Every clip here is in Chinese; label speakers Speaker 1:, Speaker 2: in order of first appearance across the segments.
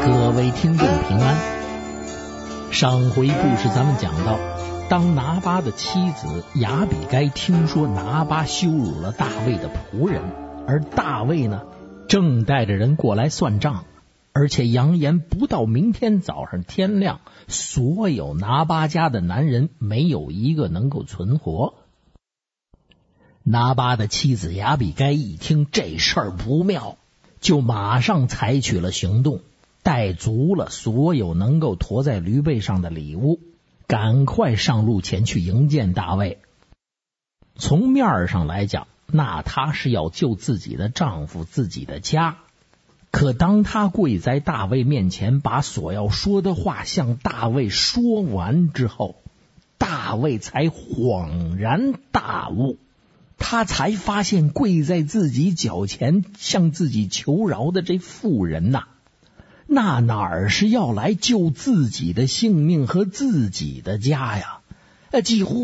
Speaker 1: 各位听众平安。上回故事咱们讲到，当拿巴的妻子雅比该听说拿巴羞辱了大卫的仆人，而大卫呢正带着人过来算账，而且扬言不到明天早上天亮，所有拿巴家的男人没有一个能够存活。拿巴的妻子雅比该一听这事儿不妙，就马上采取了行动，带足了所有能够驮在驴背上的礼物，赶快上路前去迎见大卫。从面上来讲，那她是要救自己的丈夫自己的家，可当她跪在大卫面前，把所要说的话向大卫说完之后，大卫才恍然大悟，他才发现跪在自己脚前向自己求饶的这妇人呐，那哪儿是要来救自己的性命和自己的家呀？几乎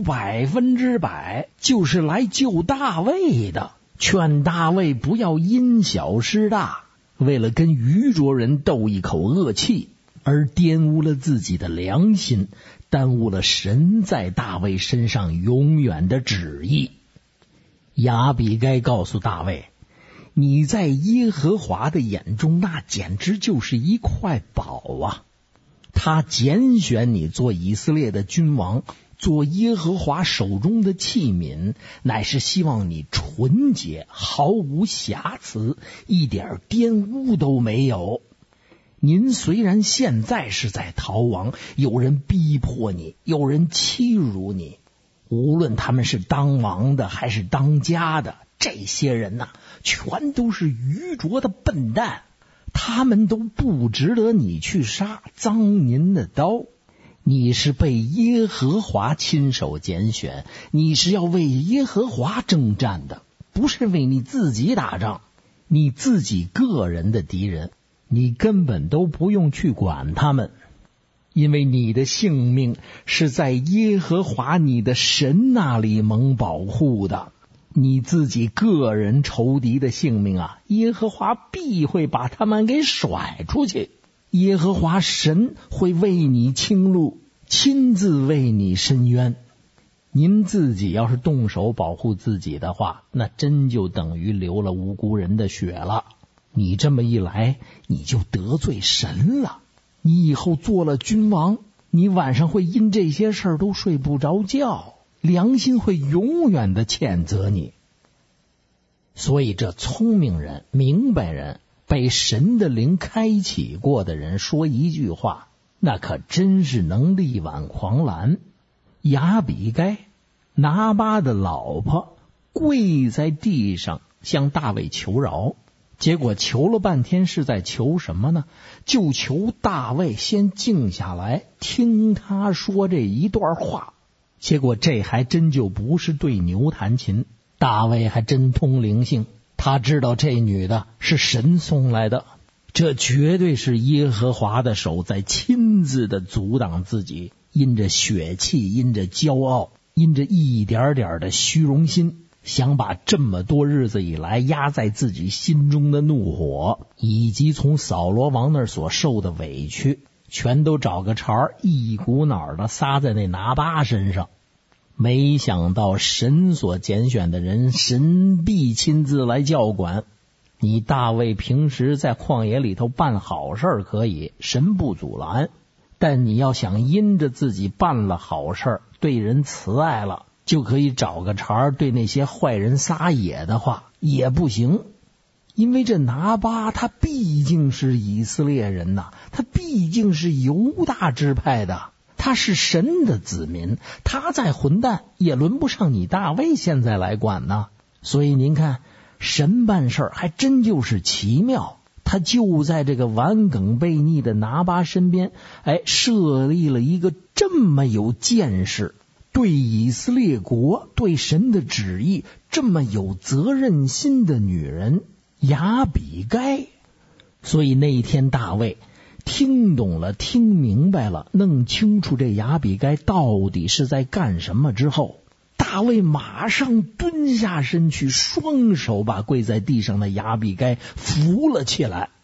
Speaker 1: 100%就是来救大卫的，劝大卫不要因小失大，为了跟愚拙人斗一口恶气，而玷污了自己的良心，耽误了神在大卫身上永远的旨意。雅比该告诉大卫，你在耶和华的眼中那简直就是一块宝啊！他拣选你做以色列的君王，做耶和华手中的器皿，乃是希望你纯洁，毫无瑕疵，一点玷污都没有。您虽然现在是在逃亡，有人逼迫你，有人欺辱你，无论他们是当王的还是当家的，这些人呐，全都是愚拙的笨蛋，他们都不值得你去杀，脏您的刀。你是被耶和华亲手拣选，你是要为耶和华征战的，不是为你自己打仗。你自己个人的敌人，你根本都不用去管他们，因为你的性命是在耶和华你的神那里蒙保护的。你自己个人仇敌的性命啊，耶和华必会把他们给甩出去。耶和华神会为你清路，亲自为你伸冤。您自己要是动手保护自己的话，那真就等于流了无辜人的血了。你这么一来，你就得罪神了。你以后做了君王，你晚上会因这些事儿都睡不着觉，良心会永远的谴责你。所以这聪明人、明白人、被神的灵开启过的人说一句话，那可真是能力挽狂澜。雅比该，拿巴的老婆，跪在地上向大卫求饶，结果求了半天是在求什么呢？就求大卫先静下来听他说这一段话。结果这还真就不是对牛弹琴，大卫还真通灵性，他知道这女的是神送来的，这绝对是耶和华的手在亲自的阻挡自己，因着血气，因着骄傲，因着一点点的虚荣心，想把这么多日子以来压在自己心中的怒火，以及从扫罗王那儿所受的委屈，全都找个茬一股脑的撒在那拿巴身上。没想到神所拣选的人，神必亲自来教管。你大卫平时在旷野里头办好事可以，神不阻拦，但你要想因着自己办了好事，对人慈爱了，就可以找个茬对那些坏人撒野的话也不行。因为这拿巴他毕竟是以色列人呐，他毕竟是犹大支派的，他是神的子民，他再混蛋也轮不上你大卫现在来管呢。所以您看，神办事还真就是奇妙，他就在这个顽梗悖逆的拿巴身边，设立了一个这么有见识，对以色列国、对神的旨意这么有责任心的女人雅比该。所以那一天大卫听懂了，听明白了，弄清楚这雅比该到底是在干什么之后，大卫马上蹲下身去，双手把跪在地上的雅比该扶了起来。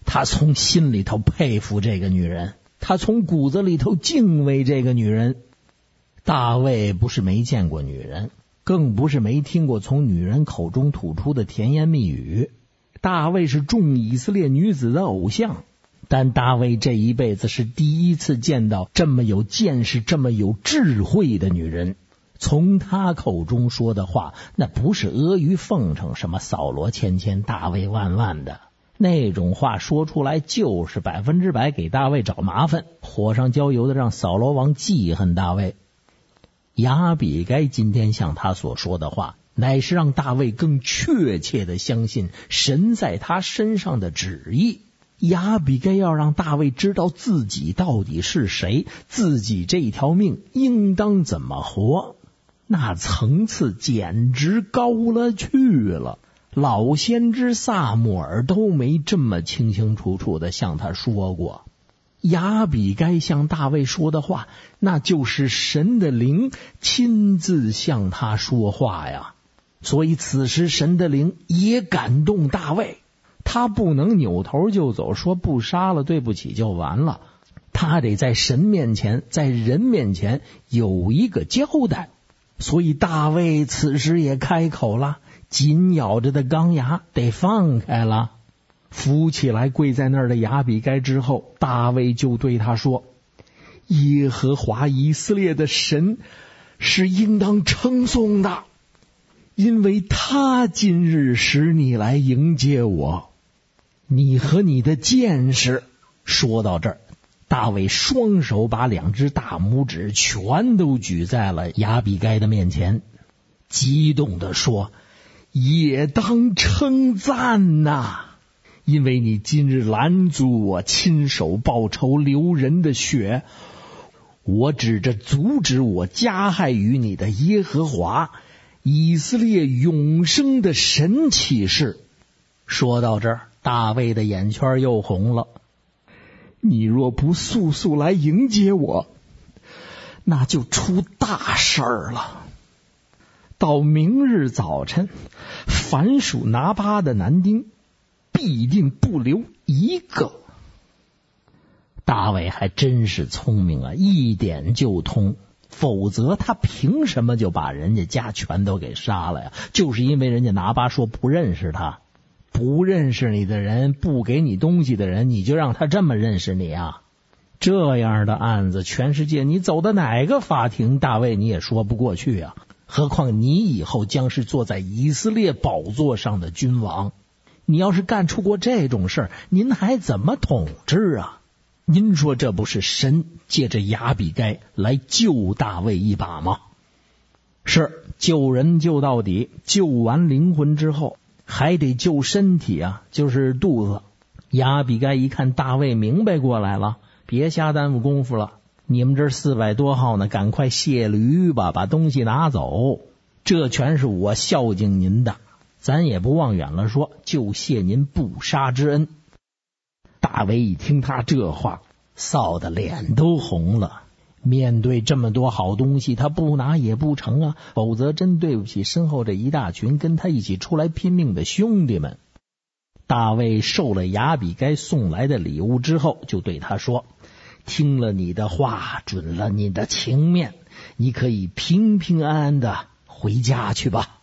Speaker 1: 他从心里头佩服这个女人，他从骨子里头敬畏这个女人。大卫不是没见过女人，更不是没听过从女人口中吐出的甜言蜜语。大卫是众以色列女子的偶像，但大卫这一辈子是第一次见到这么有见识、这么有智慧的女人。从她口中说的话，那不是阿谀奉承，什么扫罗千千，大卫万万的那种话说出来，就是100%给大卫找麻烦，火上浇油的让扫罗王记恨大卫。亚比该今天向他所说的话，乃是让大卫更确切地相信神在他身上的旨意。亚比该要让大卫知道自己到底是谁，自己这条命应当怎么活，那层次简直高了去了。老先知撒母耳都没这么清清楚楚地向他说过。亚比该向大卫说的话，那就是神的灵亲自向他说话呀。所以此时神的灵也感动大卫，他不能扭头就走，说不杀了对不起就完了，他得在神面前，在人面前有一个交代。所以大卫此时也开口了，紧咬着的钢牙得放开了。扶起来跪在那儿的亚比该之后，大卫就对他说，耶和华以色列的神是应当称颂的，因为他今日使你来迎接我，你和你的剑士。说到这儿，大卫双手把2只大拇指全都举在了亚比该的面前，激动地说，也当称赞呐，因为你今日拦阻我亲手报仇流人的血，我指着阻止我加害于你的耶和华以色列永生的神起誓。说到这儿，大卫的眼圈又红了。你若不速速来迎接我，那就出大事儿了。到明日早晨，凡属拿巴的男丁必定不留一个。大卫还真是聪明啊，一点就通，否则他凭什么就把人家家全都给杀了呀？就是因为人家拿巴说不认识他，不认识你的人，不给你东西的人，你就让他这么认识你啊？这样的案子全世界你走到哪个法庭，大卫你也说不过去啊。何况你以后将是坐在以色列宝座上的君王，你要是干出过这种事儿，您还怎么统治啊？您说这不是神借着亚比该来救大卫一把吗？是，救人救到底，救完灵魂之后还得救身体啊，就是肚子。亚比该一看大卫明白过来了，别瞎耽误功夫了，你们这400多号呢，赶快卸驴吧，把东西拿走，这全是我孝敬您的，咱也不往远了说，就谢您不杀之恩。大卫一听他这话，臊得脸都红了。面对这么多好东西，他不拿也不成啊，否则真对不起身后这一大群跟他一起出来拼命的兄弟们。大卫受了亚比该送来的礼物之后，就对他说，听了你的话，准了你的情面，你可以平平安安的回家去吧。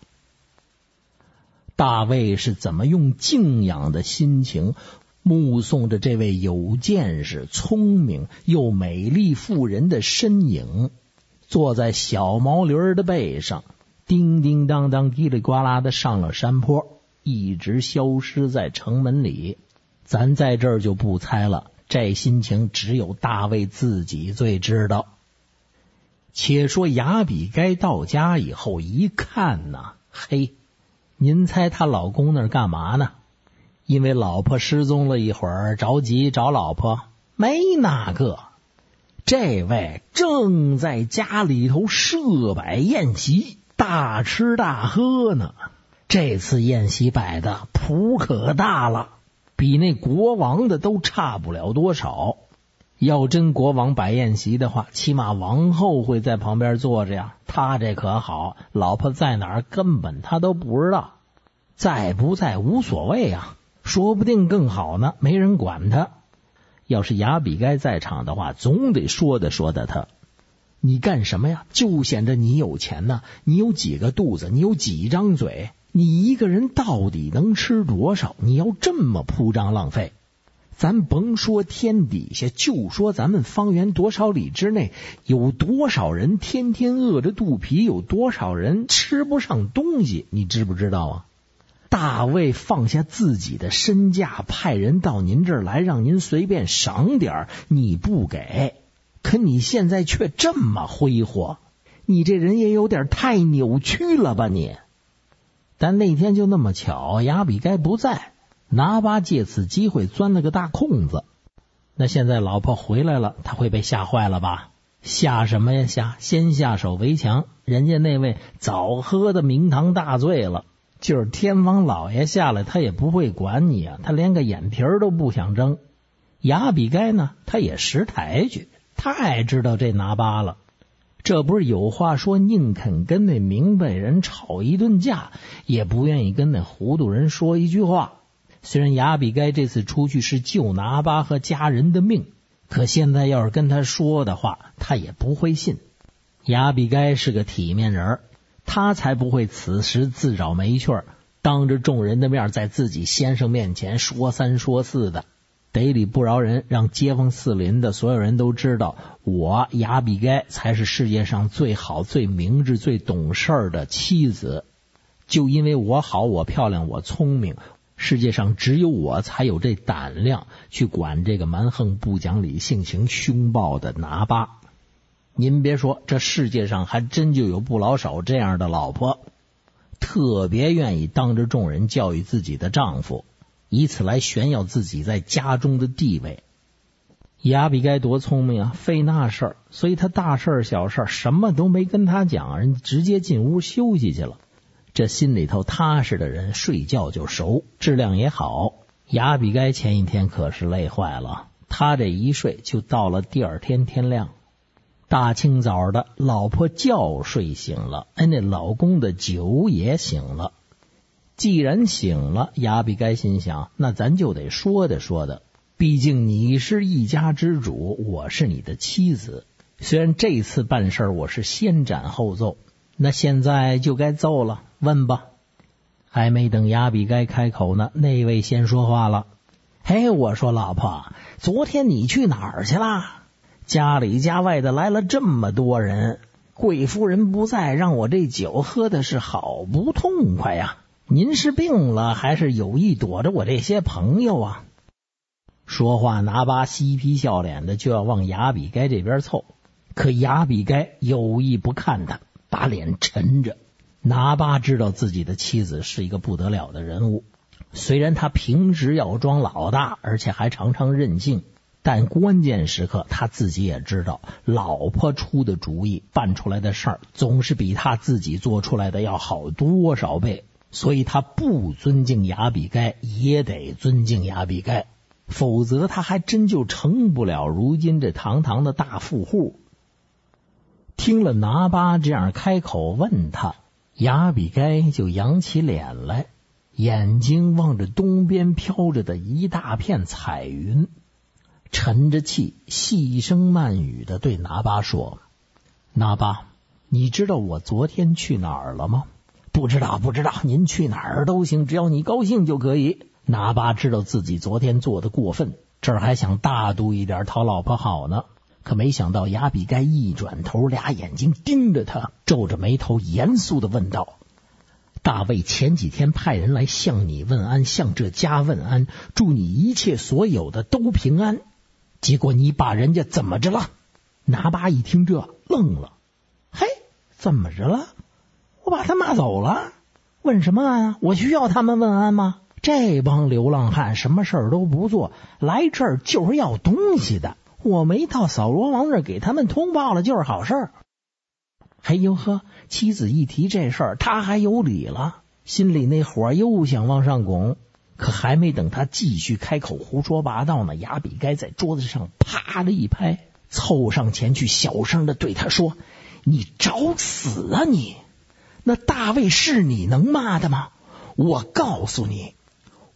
Speaker 1: 大卫是怎么用敬仰的心情目送着这位有见识、聪明又美丽妇人的身影，坐在小毛驴的背上，叮叮当当叽里呱啦的上了山坡，一直消失在城门里。咱在这儿就不猜了，这心情只有大卫自己最知道。且说亚比该到家以后一看呢，嘿，您猜她老公那儿干嘛呢？因为老婆失踪了一会儿，着急找老婆，没那个，这位正在家里头设摆宴席，大吃大喝呢。这次宴席摆的谱可大了，比那国王的都差不了多少。要真国王摆宴席的话，起码王后会在旁边坐着呀，他这可好，老婆在哪儿根本他都不知道，在不在无所谓啊。 说不定更好呢，没人管他。要是亚比该在场的话，总得说的他。你干什么呀？就显着你有钱呢，你有几个肚子，你有几张嘴，你一个人到底能吃多少？你要这么铺张浪费？咱甭说天底下，就说咱们方圆多少里之内，有多少人天天饿着肚皮，有多少人吃不上东西，你知不知道啊？大卫放下自己的身价，派人到您这儿来，让您随便赏点，你不给，可你现在却这么挥霍，你这人也有点太扭曲了吧你？但那天就那么巧，亚比该不在，拿巴借此机会钻了个大空子。那现在老婆回来了，他会被吓坏了吧？吓什么呀吓？先下手为强，人家那位早喝的名堂大醉了，就是天王老爷下来他也不会管你啊，他连个眼皮都不想睁。亚比该呢，他也识抬举，太知道这拿巴了。这不是有话说，宁肯跟那明白人吵一顿架，也不愿意跟那糊涂人说一句话。虽然亚比该这次出去是救拿巴和家人的命，可现在要是跟他说的话，他也不会信。亚比该是个体面人，他才不会此时自找没趣，当着众人的面在自己先生面前说三说四的，得理不饶人，让街坊四邻的所有人都知道，我亚比该才是世界上最好最明智最懂事的妻子。就因为我好，我漂亮，我聪明，世界上只有我才有这胆量去管这个蛮横不讲理性情凶暴的拿巴。您别说，这世界上还真就有不老少这样的老婆，特别愿意当着众人教育自己的丈夫，以此来炫耀自己在家中的地位。亚比该多聪明啊，费那事儿，所以他大事小事什么都没跟他讲，人直接进屋休息去了。这心里头踏实的人睡觉就熟，质量也好。亚比该前一天可是累坏了，他这一睡就到了第二天天亮。大清早的，老婆觉睡醒了，那老公的酒也醒了。既然醒了，亚比该心想，那咱就得说的，毕竟你是一家之主，我是你的妻子。虽然这次办事我是先斩后奏，那现在就该奏了，问吧。还没等亚比该开口呢，那位先说话了。嘿，我说老婆，昨天你去哪儿去了？家里家外的来了这么多人，贵夫人不在，让我这酒喝的是好不痛快呀。您是病了，还是有意躲着我这些朋友啊？说话拿巴嬉皮笑脸的就要往亚比该这边凑，可亚比该有意不看他，把脸沉着。拿巴知道自己的妻子是一个不得了的人物，虽然他平时要装老大，而且还常常任性，但关键时刻他自己也知道，老婆出的主意办出来的事儿总是比他自己做出来的要好多少倍，所以他不尊敬亚比该也得尊敬亚比该，否则他还真就成不了如今这堂堂的大富户。听了拿巴这样开口问他，亚比该就扬起脸来，眼睛望着东边飘着的一大片彩云，沉着气细声慢语的对拿巴说，拿巴，你知道我昨天去哪儿了吗？不知道，您去哪儿都行，只要你高兴就可以。拿巴知道自己昨天做的过分，这儿还想大度一点讨老婆好呢，可没想到亚比该一转头，俩眼睛盯着他，皱着眉头严肃地问道，大卫前几天派人来向你问安，向这家问安，祝你一切所有的都平安，结果你把人家怎么着了？拿巴一听这愣了，嘿，怎么着了？我把他骂走了？问什么安啊？我需要他们问安吗？这帮流浪汉什么事儿都不做，来这儿就是要东西的，我没到扫罗王那儿给他们通报了就是好事儿。嘿呦呵，妻子一提这事儿，他还有理了，心里那火又想往上拱，可还没等他继续开口胡说八道呢，亚比该在桌子上啪的一拍，凑上前去小声的对他说，你找死啊你！那大卫是你能骂的吗？我告诉你，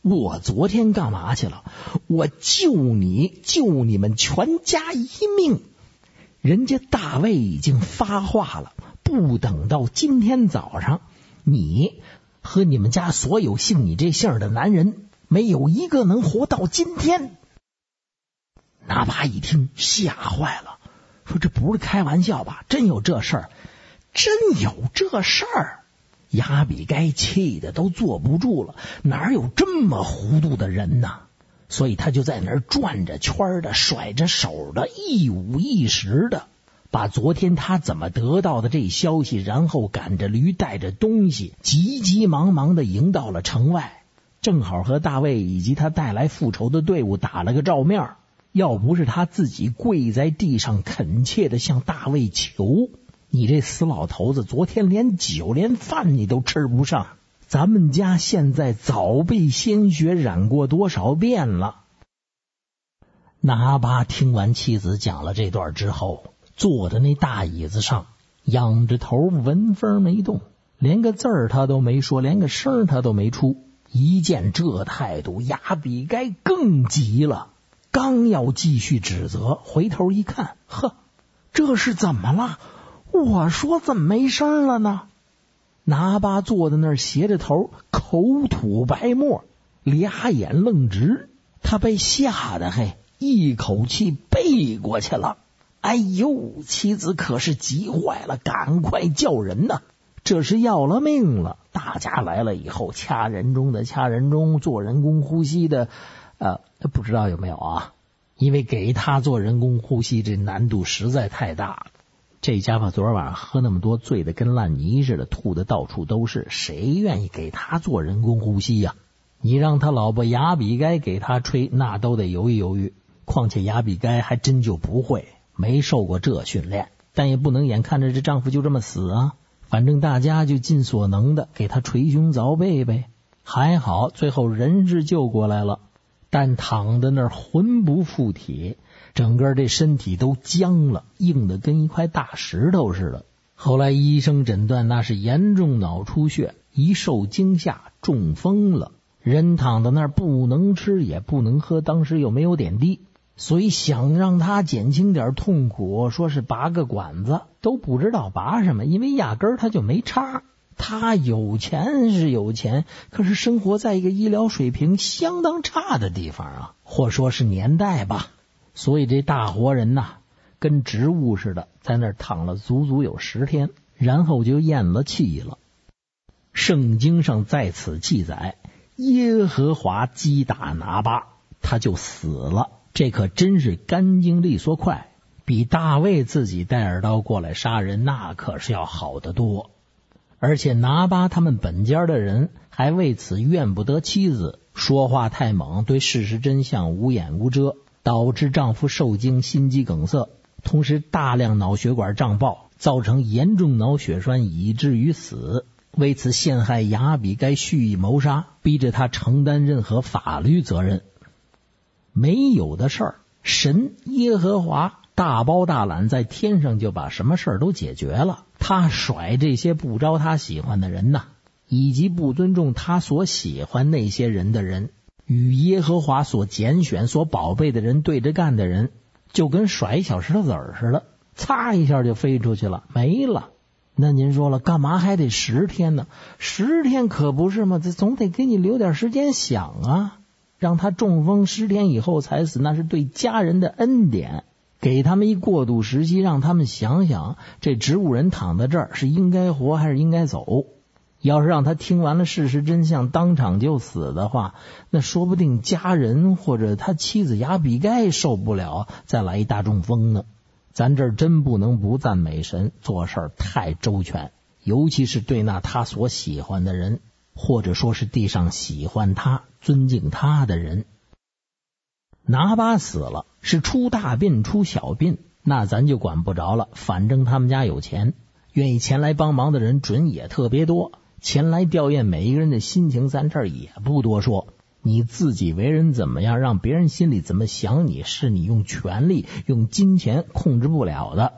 Speaker 1: 我昨天干嘛去了？我救你们全家一命。人家大卫已经发话了，不等到今天早上，你和你们家所有姓你这姓的男人没有一个能活到今天。拿巴一听吓坏了，说这不是开玩笑吧？真有这事儿？真有这事儿？亚比该气的都坐不住了，哪有这么糊涂的人呢？所以他就在那儿转着圈的，甩着手的，一五一十的把昨天他怎么得到的这消息，然后赶着驴带着东西急急忙忙的迎到了城外，正好和大卫以及他带来复仇的队伍打了个照面。要不是他自己跪在地上恳切的向大卫求，你这死老头子昨天连酒连饭你都吃不上，咱们家现在早被鲜血染过多少遍了。拿巴听完妻子讲了这段之后，坐在那大椅子上仰着头纹风没动，连个字儿他都没说，连个声他都没出。一见这态度，亚比该更急了，刚要继续指责，回头一看，呵，这是怎么了？我说怎么没声了呢？拿巴坐在那儿斜着头，口吐白沫，俩眼愣直，他被吓得一口气背过去了。哎呦，妻子可是急坏了，赶快叫人呐！这是要了命了。大家来了以后，掐人中的掐人中，做人工呼吸的不知道有没有啊？因为给他做人工呼吸这难度实在太大了。这家伙昨晚上喝那么多，醉得跟烂泥似的，吐的到处都是，谁愿意给他做人工呼吸呀？你让他老婆亚比该给他吹，那都得犹豫犹豫。况且亚比该还真就不会，没受过这训练，但也不能眼看着这丈夫就这么死啊。反正大家就尽所能的给他捶胸凿背呗。还好最后人是救过来了，但躺在那儿魂不附体，整个这身体都僵了，硬得跟一块大石头似的。后来医生诊断那是严重脑出血，一受惊吓中风了。人躺在那儿不能吃也不能喝，当时又没有点滴，所以想让他减轻点痛苦，说是拔个管子，都不知道拔什么，因为压根儿他就没插。他有钱是有钱，可是生活在一个医疗水平相当差的地方啊，或说是年代吧。所以这大活人呐，跟植物似的，在那儿躺了足足有10天，然后就咽了气了。圣经上在此记载，耶和华击打拿巴，他就死了。这可真是干净利索快，比大卫自己带着刀过来杀人那可是要好得多。而且拿巴他们本家的人还为此怨不得妻子，说话太猛，对事实真相无眼无遮，导致丈夫受惊心肌梗塞，同时大量脑血管胀爆，造成严重脑血栓以至于死。为此陷害亚比该蓄意谋杀，逼着他承担任何法律责任。没有的事儿，神耶和华大包大揽，在天上就把什么事儿都解决了。他甩这些不招他喜欢的人呐，以及不尊重他所喜欢那些人的人，与耶和华所拣选所宝贝的人对着干的人，就跟甩小石头子儿似的，擦一下就飞出去了，没了。那您说了，干嘛还得10天呢？10天可不是吗？这总得给你留点时间想啊。让他中风10天以后才死，那是对家人的恩典，给他们一过渡时期，让他们想想这植物人躺在这儿是应该活还是应该走。要是让他听完了事实真相当场就死的话，那说不定家人或者他妻子亚比该受不了，再来一大中风呢。咱这儿真不能不赞美神，做事儿太周全，尤其是对那他所喜欢的人，或者说是地上喜欢他尊敬他的人。拿巴死了，是出大病出小病，那咱就管不着了，反正他们家有钱，愿意前来帮忙的人准也特别多，前来吊唁每一个人的心情咱这儿也不多说。你自己为人怎么样，让别人心里怎么想你，是你用权力用金钱控制不了的。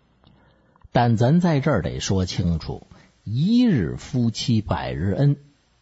Speaker 1: 但咱在这儿得说清楚，一日夫妻百日恩，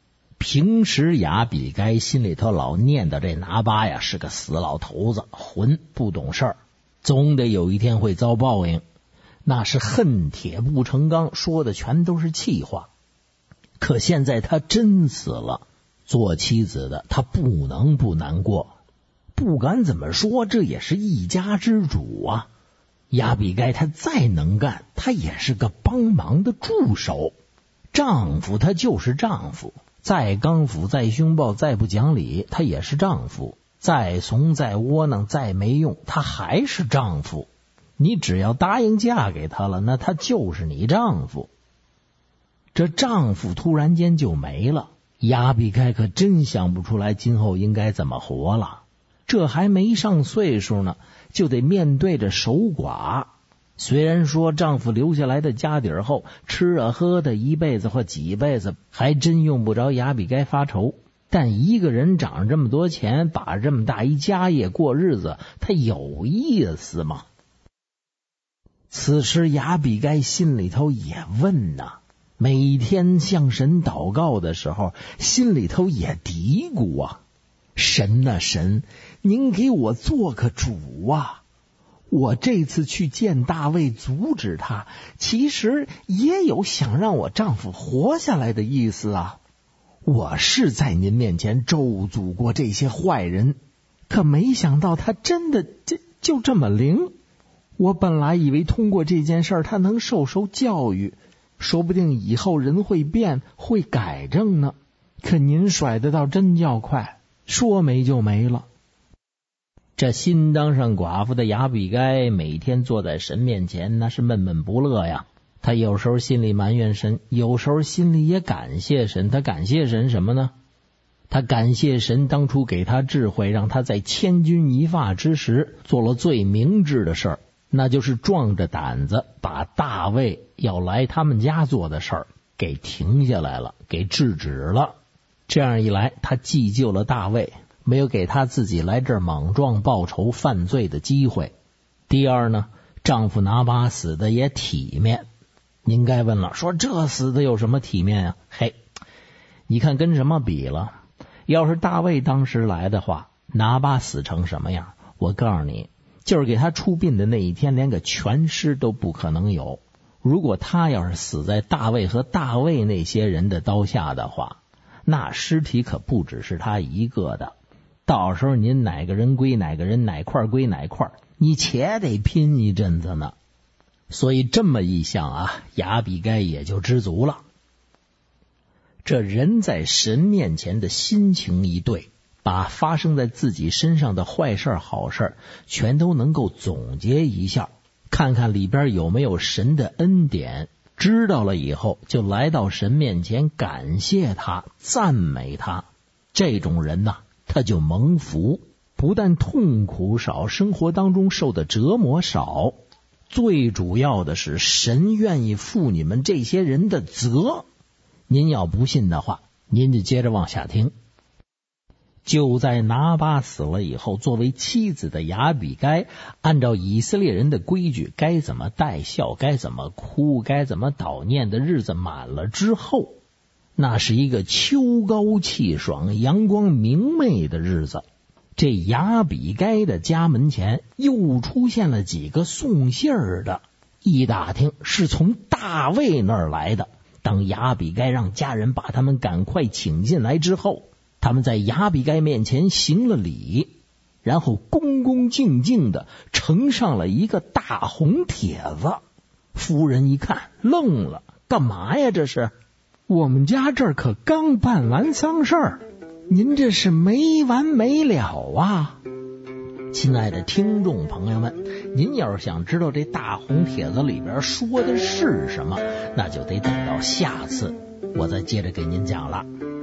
Speaker 1: 平时亚比该心里头老念叨这拿巴呀是个死老头子，混，不懂事儿，总得有一天会遭报应。那是恨铁不成钢，说的全都是气话。可现在他真死了，做妻子的他不能不难过。不敢怎么说，这也是一家之主啊。亚比该他再能干，他也是个帮忙的助手。丈夫他就是丈夫，再刚腐再凶暴再不讲理，他也是丈夫。再怂再窝囊再没用，他还是丈夫。你只要答应嫁给他了，那他就是你丈夫。这丈夫突然间就没了，亚比该可真想不出来今后应该怎么活了。这还没上岁数呢，就得面对着守寡。虽然说丈夫留下来的家底儿厚，吃啊喝的一辈子或几辈子还真用不着亚比该发愁，但一个人长这么多钱，把这么大一家业过日子，他有意思吗？此时亚比该心里头也问呐，每天向神祷告的时候，心里头也嘀咕啊，神啊神，您给我做个主啊！我这次去见大卫阻止他，其实也有想让我丈夫活下来的意思啊。我是在您面前咒诅过这些坏人，可没想到他真的就这么灵。我本来以为通过这件事他能受教育，说不定以后人会变会改正呢。可您甩得倒真叫快，说没就没了。这新当上寡妇的亚比该每天坐在神面前，那是闷闷不乐呀。他有时候心里埋怨神，有时候心里也感谢神。他感谢神什么呢？他感谢神当初给他智慧，让他在千钧一发之时做了最明智的事儿，那就是壮着胆子把大卫要来他们家做的事儿给停下来了，给制止了。这样一来，他既救了大卫，没有给他自己来这儿莽撞报仇犯罪的机会。第二呢，丈夫拿巴死的也体面。您该问了，说这死的有什么体面啊？嘿，你看跟什么比了？要是大卫当时来的话，拿巴死成什么样？我告诉你，就是给他出殡的那一天，连个全尸都不可能有。如果他要是死在大卫和大卫那些人的刀下的话，那尸体可不只是他一个的。到时候您哪个人归哪个人，哪块归哪块，你且得拼一阵子呢。所以这么一想啊，亚比该也就知足了。这人在神面前的心情一对，把发生在自己身上的坏事好事全都能够总结一下，看看里边有没有神的恩典。知道了以后，就来到神面前感谢他，赞美他。这种人呢，他就蒙福，不但痛苦少，生活当中受的折磨少，最主要的是神愿意负你们这些人的责。您要不信的话，您就接着往下听。就在拿巴死了以后，作为妻子的亚比该按照以色列人的规矩，该怎么带孝，该怎么哭，该怎么祷念的日子满了之后，那是一个秋高气爽阳光明媚的日子。这亚比该的家门前又出现了几个送信儿的，一打听是从大卫那儿来的。当亚比该让家人把他们赶快请进来之后，他们在亚比该面前行了礼，然后恭恭敬敬的呈上了一个大红帖子。夫人一看愣了，干嘛呀这是？我们家这儿可刚办完丧事儿，您这是没完没了啊！亲爱的听众朋友们，您要是想知道这大红帖子里边说的是什么，那就得等到下次我再接着给您讲了。